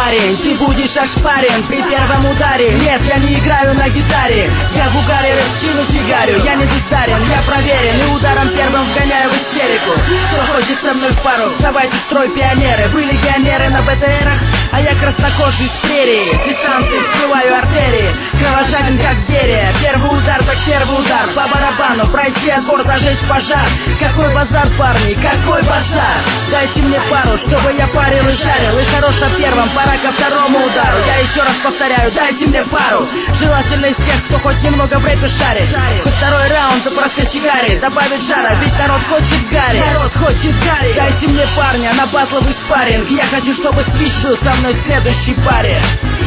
парень, ты будешь ошпарен при первом ударе. Нет, я не играю на гитаре, я в угаре рэпчину фигарю. Я не бездарен, я проверен, и ударом первым вгоняю в истерику. Кто хочет со мной в пару, вставайте в строй, пионеры. Вы легионеры на БТРах, а я краснокожий с прерии. С дистанции вскрываю артерии, кровожаден как Берия. Первый удар так первый удар, по барабану пройти отбор, зажечь пожар. Какой базар, парни, какой базар? Дайте мне пару, чтобы я парил и жарил. И хорош о первом, пора ко второму удару. Я еще раз повторяю, дайте мне пару. Желательно из тех, кто хоть немного в рэпе шарит. Хоть второй раунд и проскочегарит, добавить жара, ведь народ хочет Гарри. Народ хочет Гарри. Дайте мне парня на батловый спарринг. Я хочу, чтобы Свич был со мной в следующей паре.